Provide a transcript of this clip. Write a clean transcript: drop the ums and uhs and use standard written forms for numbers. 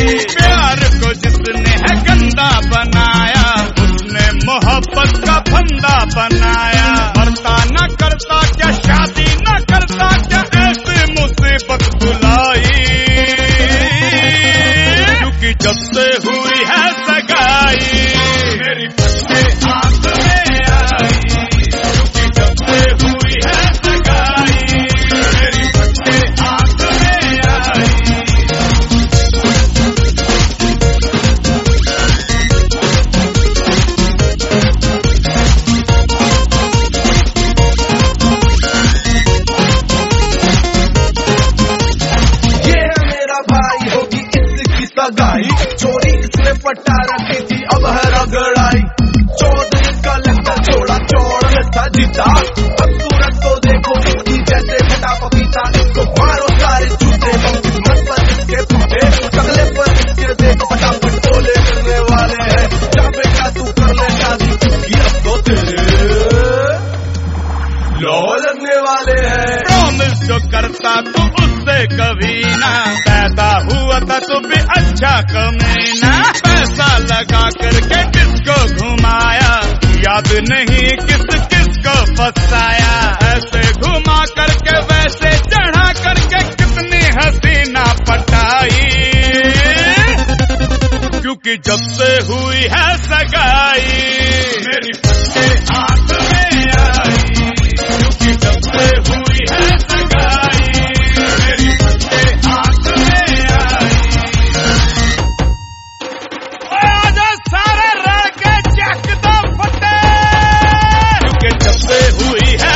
प्यार को जिसने है गंदा बनाया, उसने मोहब्बत का फंदा बनाया। मरता न करता क्या, शादी न करता क्या, ऐसी मुसीबत बुलाई, क्योंकि जब से हुई है सगाई मेरी बच्चे हाथ में आई, क्योंकि जब से हुई है सगाई मेरी बच्चे हाथ में आई। चोरी इसने पटा रखी थी, अब है रगड़ाई। 14 का लगता छोड़ा, चौड़ था जीता। अब सूरत को देखो इसकी जैसे फटा पपीता। इसको मारो सारे जूते, मन पर इसके फूटे, अगले पर इसके देख फटाफट टोले करने वाले हैं। जा बेटा तू कर ले शादी, क्योंकि अब तो तेरे लौ लगने वाले हैं। प्रॉमिस जो करता तू उससे कभी ना, पैदा हुआ था तो भी अच्छा कमीना। पैसा लगा करके किसको घुमाया, याद नहीं किस किसको फंसाया। ऐसे घुमा करके वैसे चढ़ा करके कितनी हसीना पटाई, क्योंकि जब से हुई है सगाई मेरी बच्चे हाथ में आई, क्योंकि जब से हुई है सगाई मेरी बच्चे हाथ में आई। आजा सारे लड़के चक दो फटे, क्योंकि जब से हुई है